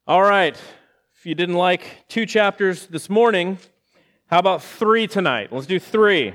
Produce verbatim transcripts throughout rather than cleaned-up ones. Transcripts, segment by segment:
All right, if you didn't like two chapters this morning, how about three tonight? Let's do three.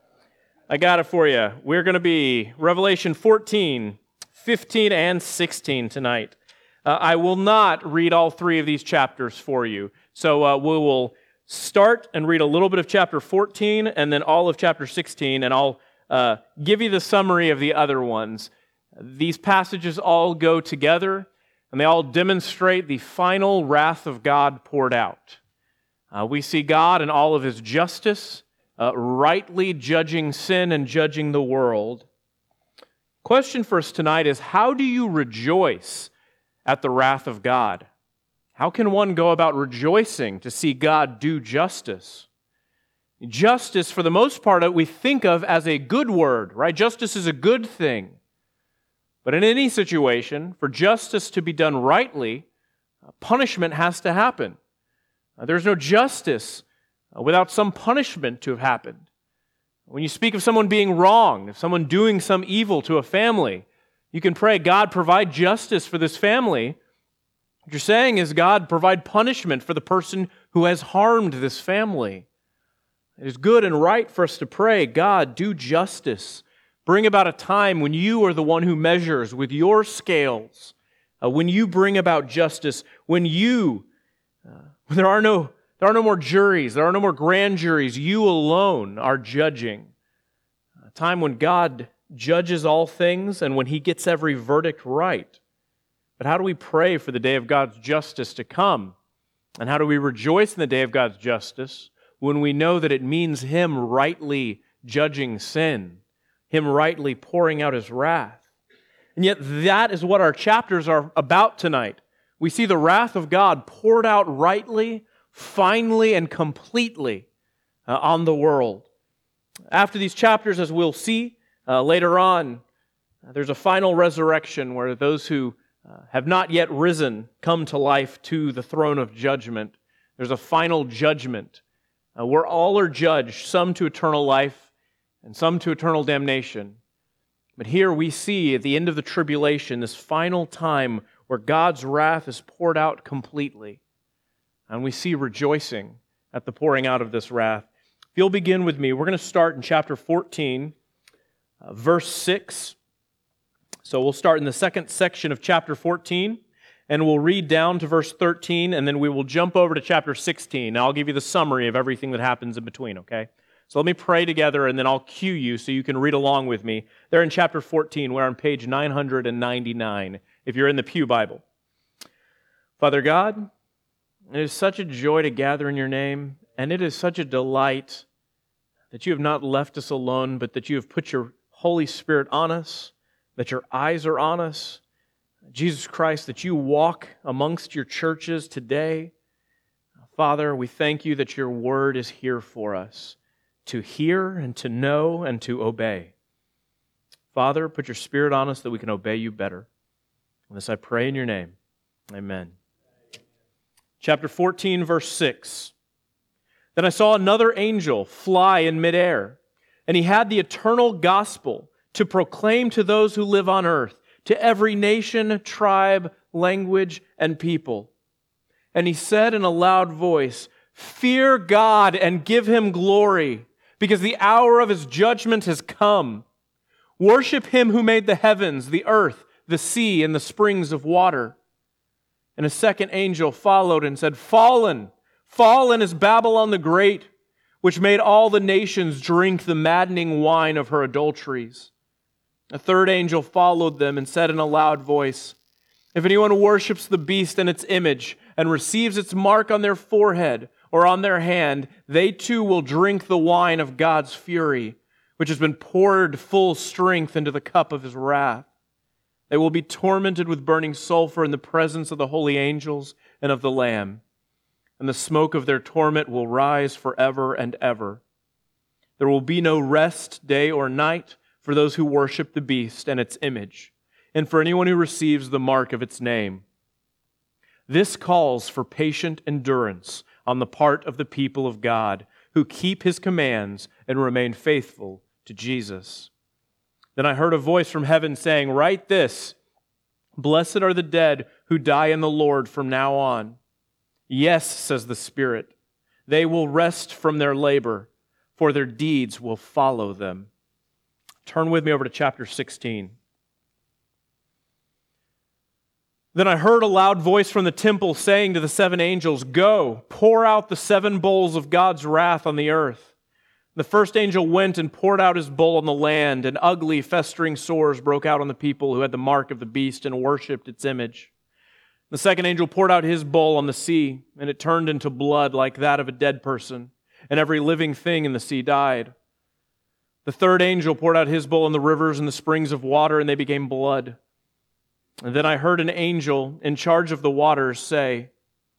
I got it for you. We're going to be Revelation fourteen, fifteen, and sixteen tonight. Uh, I will not read all three of these chapters for you. So uh, we will start and read a little bit of chapter fourteen and then all of chapter sixteen, and I'll uh, give you the summary of the other ones. These passages all go together, and they all demonstrate the final wrath of God poured out. Uh, we see God in all of His justice, uh, rightly judging sin and judging the world. Question for us tonight is, how do you rejoice at the wrath of God? How can one go about rejoicing to see God do justice? Justice, for the most part, we think of as a good word, right? Justice is a good thing. But in any situation, for justice to be done rightly, punishment has to happen. There's no justice without some punishment to have happened. When you speak of someone being wronged, of someone doing some evil to a family, you can pray, God, provide justice for this family. What you're saying is, God, provide punishment for the person who has harmed this family. It is good and right for us to pray, God, do justice. Bring about a time when you are the one who measures with your scales, uh, when you bring about justice, when you, uh, when there are no, there are no more juries, there are no more grand juries, you alone are judging. A time when God judges all things and when He gets every verdict right. But how do we pray for the day of God's justice to come? And how do we rejoice in the day of God's justice when we know that it means Him rightly judging sin, Him rightly pouring out His wrath? And yet that is what our chapters are about tonight. We see the wrath of God poured out rightly, finally, and completely uh, on the world. After these chapters, as we'll see uh, later on, uh, there's a final resurrection where those who uh, have not yet risen come to life to the throne of judgment. There's a final judgment uh, where all are judged, some to eternal life, and some to eternal damnation. But here we see at the end of the tribulation, this final time where God's wrath is poured out completely. And we see rejoicing at the pouring out of this wrath. If you'll begin with me, we're going to start in chapter fourteen, uh, verse six. So we'll start in the second section of chapter fourteen, and we'll read down to verse thirteen, and then we will jump over to chapter sixteen. Now I'll give you the summary of everything that happens in between, okay? So let me pray together, and then I'll cue you so you can read along with me. There in chapter fourteen, we're on page nine hundred ninety-nine, if you're in the Pew Bible. Father God, it is such a joy to gather in your name, and it is such a delight that you have not left us alone, but that you have put your Holy Spirit on us, that your eyes are on us. Jesus Christ, that you walk amongst your churches today. Father, we thank you that your word is here for us, to hear and to know and to obey. Father, put your Spirit on us that we can obey you better. And this I pray in your name. Amen. Chapter fourteen, verse six. Then I saw another angel fly in midair, and he had the eternal gospel to proclaim to those who live on earth, to every nation, tribe, language, and people. And he said in a loud voice, "Fear God and give Him glory, because the hour of His judgment has come. Worship Him who made the heavens, the earth, the sea, and the springs of water." And a second angel followed and said, "Fallen, fallen is Babylon the Great, which made all the nations drink the maddening wine of her adulteries." A third angel followed them and said in a loud voice, "If anyone worships the beast and its image and receives its mark on their forehead or on their hand, they too will drink the wine of God's fury, which has been poured full strength into the cup of His wrath. They will be tormented with burning sulfur in the presence of the holy angels and of the Lamb, and the smoke of their torment will rise forever and ever. There will be no rest day or night for those who worship the beast and its image, and for anyone who receives the mark of its name. This calls for patient endurance on the part of the people of God, who keep His commands and remain faithful to Jesus." Then I heard a voice from heaven saying, "Write this, blessed are the dead who die in the Lord from now on. Yes, says the Spirit, they will rest from their labor, for their deeds will follow them. Turn with me over to chapter sixteen. Then I heard a loud voice from the temple saying to the seven angels, "Go, pour out the seven bowls of God's wrath on the earth." The first angel went and poured out his bowl on the land, and ugly, festering sores broke out on the people who had the mark of the beast and worshipped its image. The second angel poured out his bowl on the sea, and it turned into blood like that of a dead person, and every living thing in the sea died. The third angel poured out his bowl on the rivers and the springs of water, and they became blood. And then I heard an angel in charge of the waters say,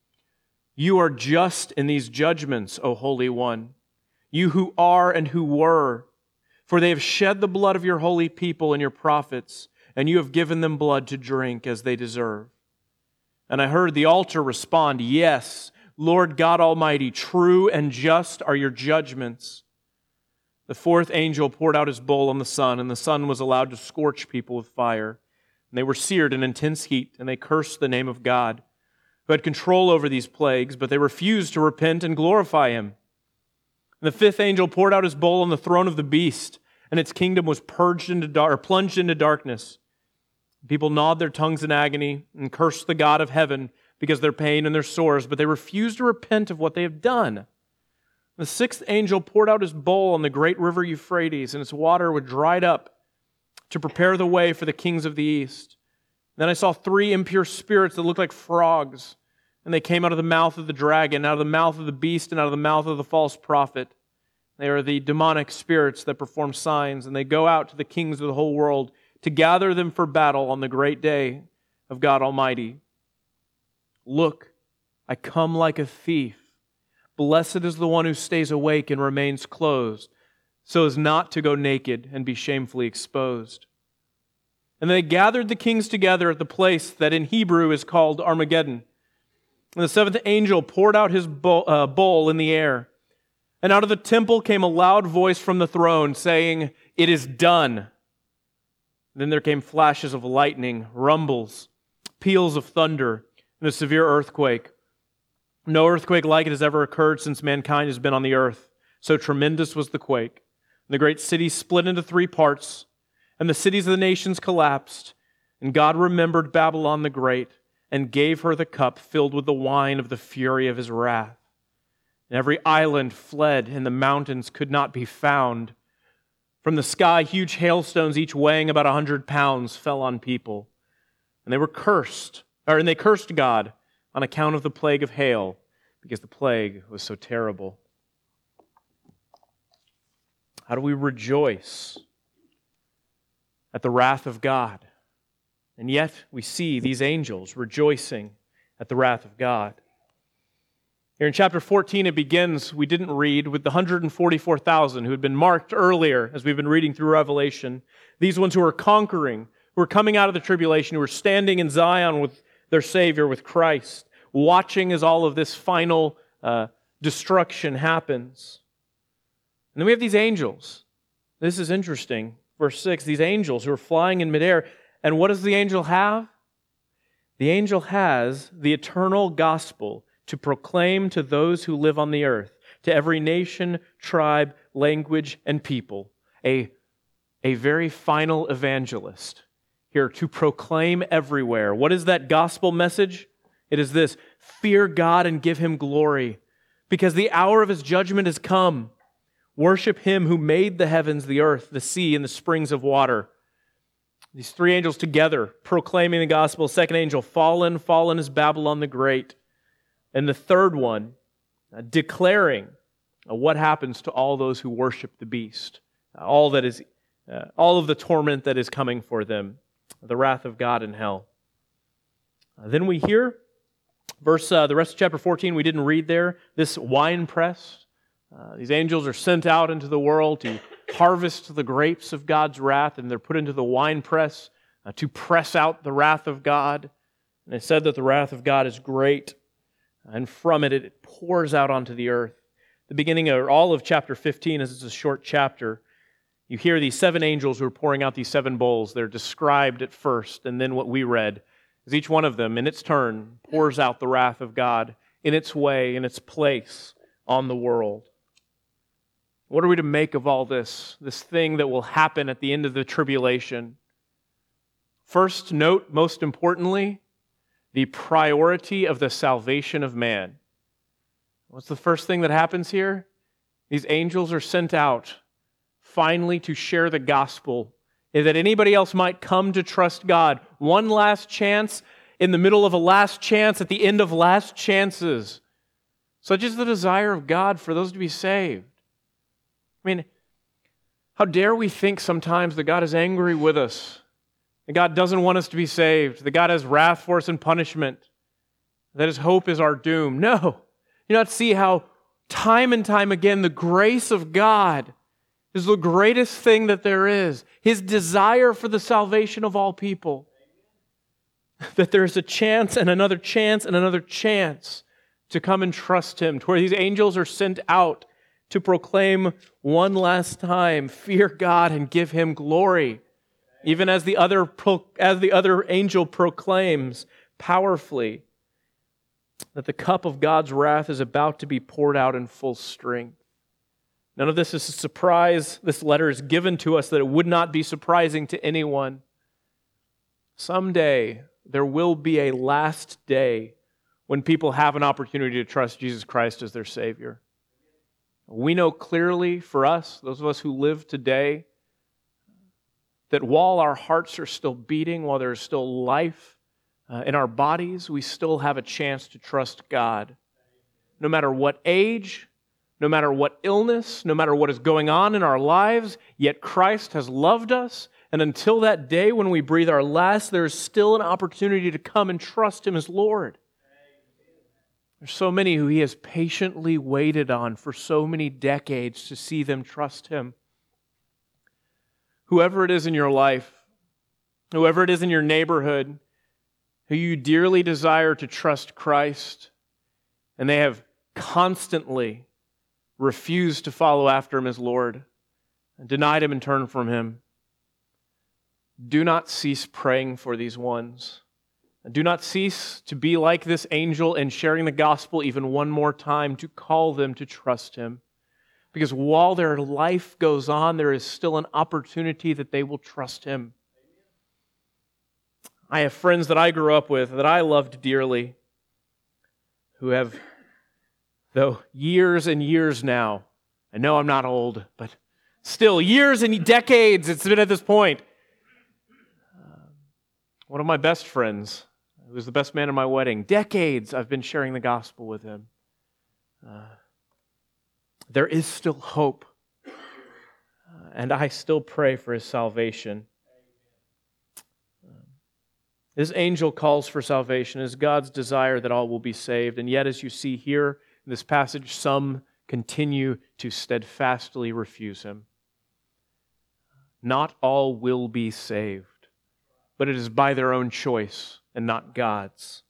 "You are just in these judgments, O Holy One, you who are and who were, for they have shed the blood of your holy people and your prophets, and you have given them blood to drink as they deserve." And I heard the altar respond, "Yes, Lord God Almighty, true and just are your judgments." The fourth angel poured out his bowl on the sun, and the sun was allowed to scorch people with fire. And they were seared in intense heat, and they cursed the name of God, who had control over these plagues, but they refused to repent and glorify Him. And the fifth angel poured out his bowl on the throne of the beast, and its kingdom was purged into dar- or plunged into darkness. People gnawed their tongues in agony and cursed the God of heaven because of their pain and their sores, but they refused to repent of what they have done. The sixth angel poured out his bowl on the great river Euphrates, and its water was dried up to prepare the way for the kings of the east. Then I saw three impure spirits that looked like frogs, and they came out of the mouth of the dragon, out of the mouth of the beast, and out of the mouth of the false prophet. They are the demonic spirits that perform signs, and they go out to the kings of the whole world to gather them for battle on the great day of God Almighty. Look, I come like a thief. Blessed is the one who stays awake and remains clothed, so as not to go naked and be shamefully exposed. And they gathered the kings together at the place that in Hebrew is called Armageddon. And the seventh angel poured out his bowl, uh, bowl in the air. And out of the temple came a loud voice from the throne saying, "It is done." Then there came flashes of lightning, rumbles, peals of thunder, and a severe earthquake. No earthquake like it has ever occurred since mankind has been on the earth. So tremendous was the quake. The great city split into three parts, and the cities of the nations collapsed. And God remembered Babylon the Great and gave her the cup filled with the wine of the fury of His wrath. And every island fled, and the mountains could not be found. From the sky, huge hailstones, each weighing about a hundred pounds, fell on people. And they were cursed, or and they cursed God on account of the plague of hail, because the plague was so terrible. How do we rejoice at the wrath of God? And yet we see these angels rejoicing at the wrath of God. Here in chapter fourteen, it begins, we didn't read, with the one hundred forty-four thousand who had been marked earlier as we've been reading through Revelation. These ones who are conquering, who are coming out of the tribulation, who are standing in Zion with their Savior, with Christ, watching as all of this final uh, destruction happens. And then we have these angels. This is interesting. Verse six, these angels who are flying in midair. And what does the angel have? The angel has the eternal gospel to proclaim to those who live on the earth, to every nation, tribe, language, and people. A, a very final evangelist here to proclaim everywhere. What is that gospel message? It is this: fear God and give Him glory, because the hour of His judgment has come. Worship Him who made the heavens, the earth, the sea, and the springs of water. These three angels together proclaiming the gospel. Second angel, fallen, fallen is Babylon the Great. And the third one, uh, declaring uh, what happens to all those who worship the beast. Uh, all that is, uh, all of the torment that is coming for them. The wrath of God in hell. Uh, then we hear, verse, uh, the rest of chapter fourteen, we didn't read there, this wine press. Uh, these angels are sent out into the world to harvest the grapes of God's wrath, and they're put into the wine press uh, to press out the wrath of God. And it said that the wrath of God is great, and from it, it pours out onto the earth. The beginning of all of chapter fifteen, as it's a short chapter, you hear these seven angels who are pouring out these seven bowls. They're described at first, and then what we read as each one of them, in its turn, pours out the wrath of God in its way, in its place on the world. What are we to make of all this, this thing that will happen at the end of the tribulation? First, note, most importantly, the priority of the salvation of man. What's the first thing that happens here? These angels are sent out finally to share the gospel, that anybody else might come to trust God. One last chance in the middle of a last chance, at the end of last chances. Such is the desire of God for those to be saved. I mean, how dare we think sometimes that God is angry with us, that God doesn't want us to be saved, that God has wrath for us and punishment, that His hope is our doom. No. You not see how time and time again the grace of God is the greatest thing that there is. His desire for the salvation of all people. That there's a chance and another chance and another chance to come and trust Him, to where these angels are sent out to proclaim one last time, fear God and give Him glory. Even as the other pro- as the other angel proclaims powerfully that the cup of God's wrath is about to be poured out in full strength. None of this is a surprise. This letter is given to us that it would not be surprising to anyone. Someday, there will be a last day when people have an opportunity to trust Jesus Christ as their Savior. We know clearly for us, those of us who live today, that while our hearts are still beating, while there is still life uh, in our bodies, we still have a chance to trust God. No matter what age, no matter what illness, no matter what is going on in our lives, yet Christ has loved us, and until that day when we breathe our last, there is still an opportunity to come and trust Him as Lord. There's so many who He has patiently waited on for so many decades to see them trust Him. Whoever it is in your life, whoever it is in your neighborhood, who you dearly desire to trust Christ, and they have constantly refused to follow after Him as Lord, and denied Him and turned from Him, do not cease praying for these ones. Do not cease to be like this angel in sharing the gospel even one more time, to call them to trust Him. Because while their life goes on, there is still an opportunity that they will trust Him. I have friends that I grew up with, that I loved dearly, who have, though years and years now, I know I'm not old, but still years and decades it's been at this point. Uh, one of my best friends, who was the best man at my wedding, decades I've been sharing the gospel with him. Uh, there is still hope, uh, and I still pray for his salvation. This angel calls for salvation. It is God's desire that all will be saved, and yet as you see here in this passage, some continue to steadfastly refuse Him. Not all will be saved, but it is by their own choice and not God's.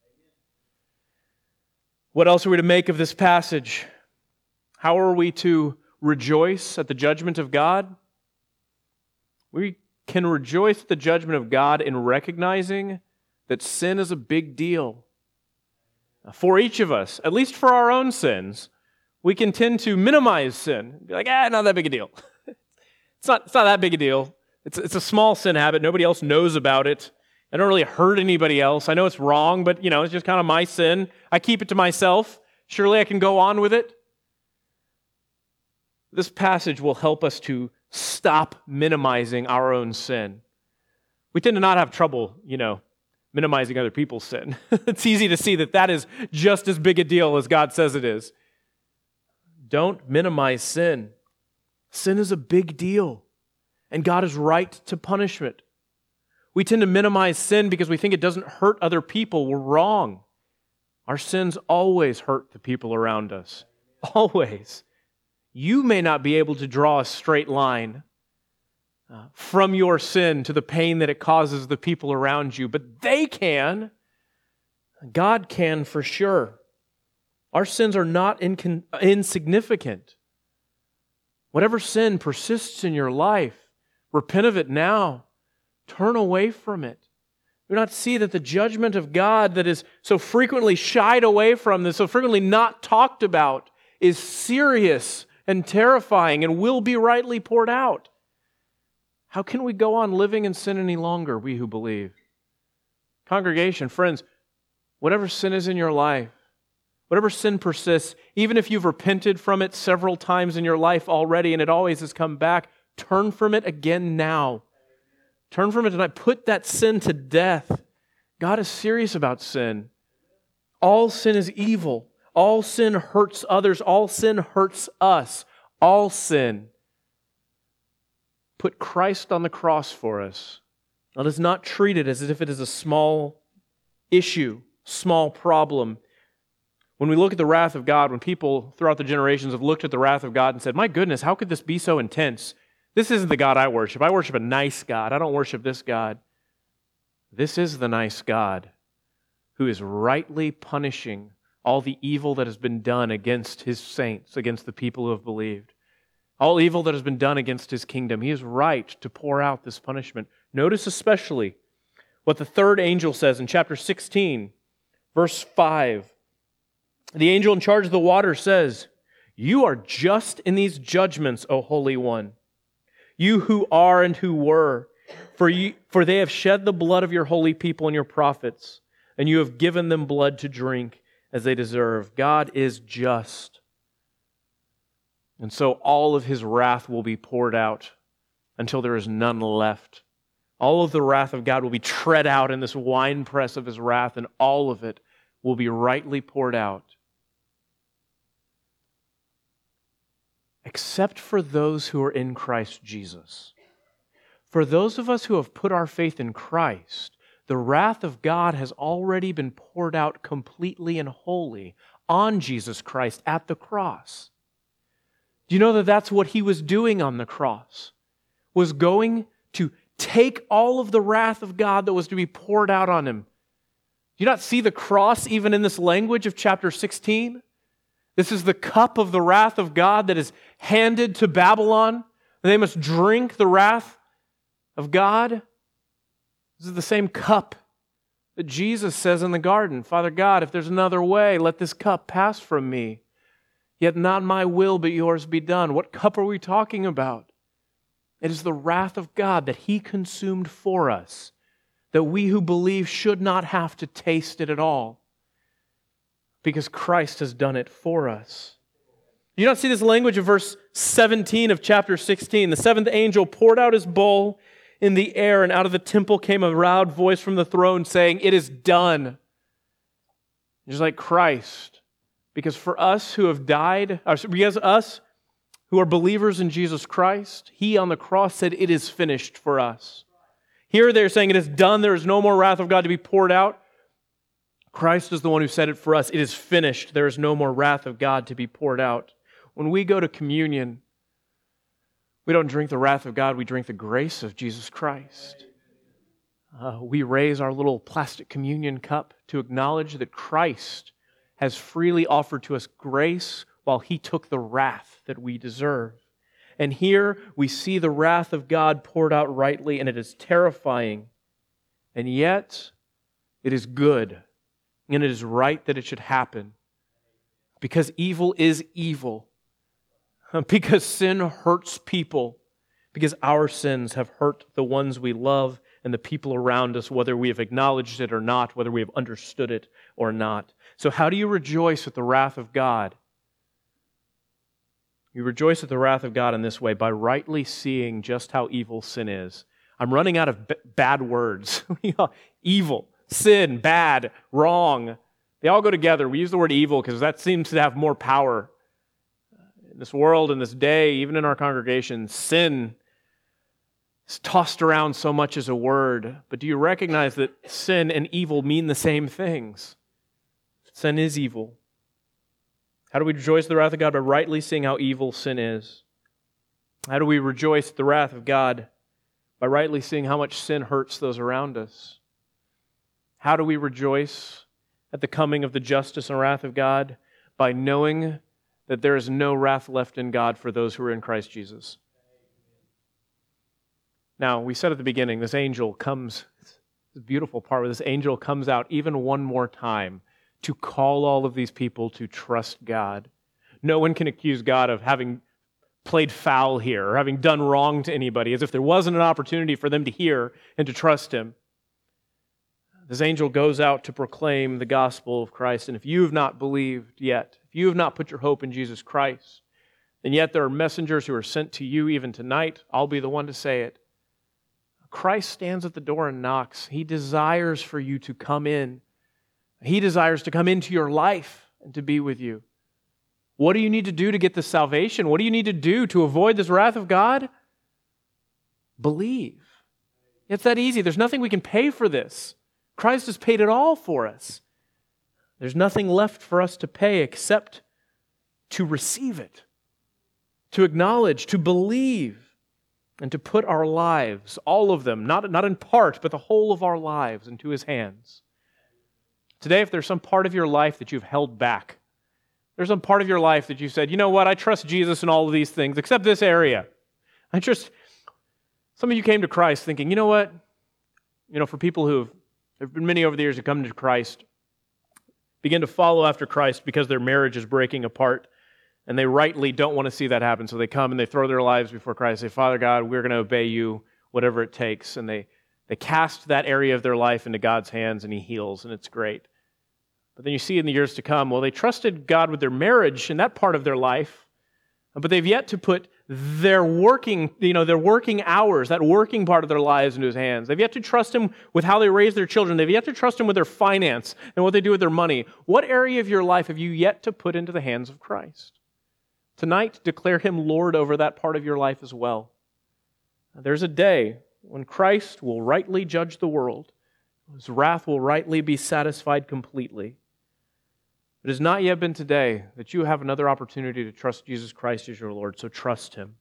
What else are we to make of this passage? How are we to rejoice at the judgment of God? We can rejoice at the judgment of God in recognizing that sin is a big deal. For each of us, at least for our own sins, we can tend to minimize sin. Be like, ah, not that big a deal. it's not, it's not that big a deal. It's, it's a small sin habit. Nobody else knows about it. I don't really hurt anybody else. I know it's wrong, but you know, it's just kind of my sin. I keep it to myself. Surely I can go on with it. This passage will help us to stop minimizing our own sin. We tend to not have trouble, you know, minimizing other people's sin. It's easy to see that that is just as big a deal as God says it is. Don't minimize sin. Sin is a big deal, and God is right to punish it. We tend to minimize sin because we think it doesn't hurt other people. We're wrong. Our sins always hurt the people around us. Always. You may not be able to draw a straight line uh, from your sin to the pain that it causes the people around you, but they can. God can for sure. Our sins are not incon- insignificant. Whatever sin persists in your life, repent of it now. Turn away from it. Do we not see that the judgment of God that is so frequently shied away from, that's so frequently not talked about, is serious and terrifying and will be rightly poured out? How can we go on living in sin any longer, we who believe? Congregation, friends, whatever sin is in your life, whatever sin persists, even if you've repented from it several times in your life already and it always has come back, turn from it again now. Turn from it tonight. Put that sin to death. God is serious about sin. All sin is evil. All sin hurts others. All sin hurts us. All sin. Put Christ on the cross for us. Let us not treat it as if it is a small issue, small problem. When we look at the wrath of God, when people throughout the generations have looked at the wrath of God and said, my goodness, how could this be so intense? This isn't the God I worship. I worship a nice God. I don't worship this God. This is the nice God who is rightly punishing all the evil that has been done against His saints, against the people who have believed. All evil that has been done against His kingdom. He is right to pour out this punishment. Notice especially what the third angel says in chapter sixteen, verse five. The angel in charge of the water says, you are just in these judgments, O Holy One. You who are and who were, for you, for they have shed the blood of your holy people and your prophets, and you have given them blood to drink as they deserve. God is just. And so all of His wrath will be poured out until there is none left. All of the wrath of God will be tread out in this winepress of His wrath, and all of it will be rightly poured out. Except for those who are in Christ Jesus. For those of us who have put our faith in Christ, the wrath of God has already been poured out completely and wholly on Jesus Christ at the cross. Do you know that that's what He was doing on the cross? Was going to take all of the wrath of God that was to be poured out on Him. Do you not see the cross even in this language of chapter sixteen? This is the cup of the wrath of God that is handed to Babylon. They must drink the wrath of God. This is the same cup that Jesus says in the garden, Father God, if there's another way, let this cup pass from me. Yet not my will, but yours be done. What cup are we talking about? It is the wrath of God that He consumed for us, that we who believe should not have to taste it at all, because Christ has done it for us. You don't see this language of verse seventeen of chapter sixteen. The seventh angel poured out his bowl in the air, and out of the temple came a loud voice from the throne saying, it is done. Just like Christ. Because for us who have died, or because us who are believers in Jesus Christ, He on the cross said, it is finished for us. Here they're saying it is done. There is no more wrath of God to be poured out. Christ is the one who said it for us. It is finished. There is no more wrath of God to be poured out. When we go to communion, we don't drink the wrath of God, we drink the grace of Jesus Christ. Uh, we raise our little plastic communion cup to acknowledge that Christ has freely offered to us grace while He took the wrath that we deserve. And here we see the wrath of God poured out rightly, and it is terrifying. And yet, it is good. And it is right that it should happen. Because evil is evil. Because sin hurts people. Because our sins have hurt the ones we love and the people around us, whether we have acknowledged it or not, whether we have understood it or not. So how do you rejoice at the wrath of God? You rejoice at the wrath of God in this way, by rightly seeing just how evil sin is. I'm running out of b- bad words. Evil. Sin, bad, wrong. They all go together. We use the word evil because that seems to have more power. In this world, in this day, even in our congregation, sin is tossed around so much as a word. But do you recognize that sin and evil mean the same things? Sin is evil. How do we rejoice at the wrath of God? By rightly seeing how evil sin is. How do we rejoice at the wrath of God? By rightly seeing how much sin hurts those around us. How do we rejoice at the coming of the justice and wrath of God? By knowing that there is no wrath left in God for those who are in Christ Jesus. Now, we said at the beginning, this angel comes This beautiful part where this angel comes out even one more time to call all of these people to trust God. No one can accuse God of having played foul here or having done wrong to anybody, as if there wasn't an opportunity for them to hear and to trust him. This angel goes out to proclaim the gospel of Christ, and if you have not believed yet, if you have not put your hope in Jesus Christ, and yet there are messengers who are sent to you even tonight, I'll be the one to say it. Christ stands at the door and knocks. He desires for you to come in. He desires to come into your life and to be with you. What do you need to do to get this salvation? What do you need to do to avoid this wrath of God? Believe. It's that easy. There's nothing we can pay for this. Christ has paid it all for us. There's nothing left for us to pay except to receive it, to acknowledge, to believe, and to put our lives, all of them, not, not in part, but the whole of our lives, into His hands. Today, if there's some part of your life that you've held back, there's some part of your life that you said, you know what, I trust Jesus in all of these things, except this area. I trust, some of you came to Christ thinking, you know what, you know, for people who have, there have been many over the years who come to Christ, begin to follow after Christ because their marriage is breaking apart, and they rightly don't want to see that happen, so they come and they throw their lives before Christ, say, Father God, we're going to obey you, whatever it takes, and they, they cast that area of their life into God's hands, and He heals, and it's great. But then you see in the years to come, well, they trusted God with their marriage in that part of their life, but they've yet to put their working, you know, their working hours, that working part of their lives into His hands. They've yet to trust Him with how they raise their children. They've yet to trust Him with their finance and what they do with their money. What area of your life have you yet to put into the hands of Christ? Tonight, declare Him Lord over that part of your life as well. There's a day when Christ will rightly judge the world. His wrath will rightly be satisfied completely. It has not yet been today that you have another opportunity to trust Jesus Christ as your Lord, so trust Him.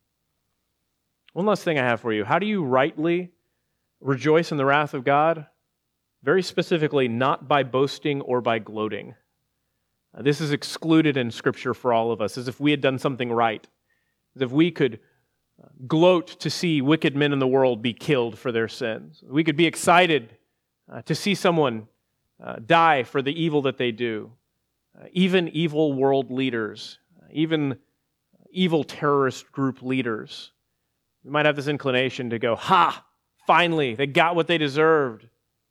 One last thing I have for you. How do you rightly rejoice in the wrath of God? Very specifically, not by boasting or by gloating. Uh, this is excluded in Scripture for all of us, as if we had done something right, as if we could gloat to see wicked men in the world be killed for their sins. We could be excited uh, to see someone uh, die for the evil that they do. Uh, even evil world leaders, uh, even evil terrorist group leaders. We might have this inclination to go, ha, finally, they got what they deserved.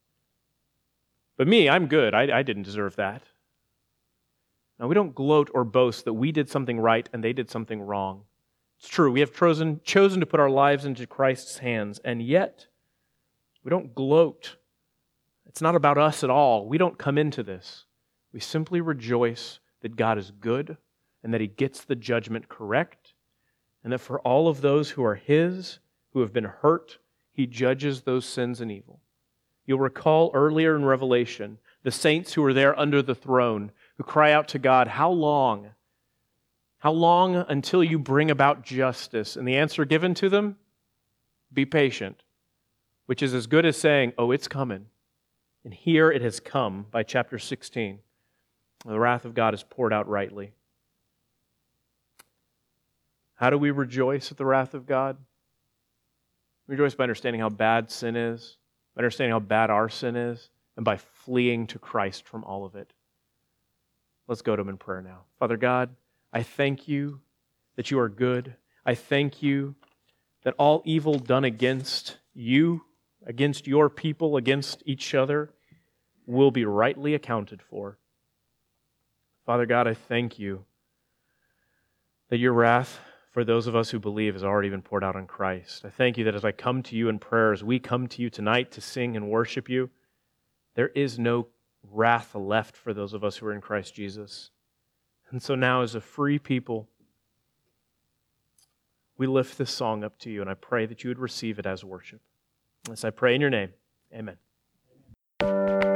But me, I'm good. I, I didn't deserve that. Now, we don't gloat or boast that we did something right and they did something wrong. It's true, we have chosen, chosen to put our lives into Christ's hands, and yet we don't gloat. It's not about us at all. We don't come into this. We simply rejoice that God is good and that He gets the judgment correct, and that for all of those who are His, who have been hurt, He judges those sins and evil. You'll recall earlier in Revelation, the saints who are there under the throne, who cry out to God, how long? How long until you bring about justice? And the answer given to them, be patient, which is as good as saying, oh, it's coming. And here it has come by chapter sixteen. The wrath of God is poured out rightly. How do we rejoice at the wrath of God? We rejoice by understanding how bad sin is, by understanding how bad our sin is, and by fleeing to Christ from all of it. Let's go to Him in prayer now. Father God, I thank You that You are good. I thank You that all evil done against You, against Your people, against each other, will be rightly accounted for. Father God, I thank You that Your wrath for those of us who believe has already been poured out on Christ. I thank You that as I come to You in prayer, as we come to You tonight to sing and worship You, there is no wrath left for those of us who are in Christ Jesus. And so now as a free people, we lift this song up to You, and I pray that You would receive it as worship. As I pray in Your name, amen.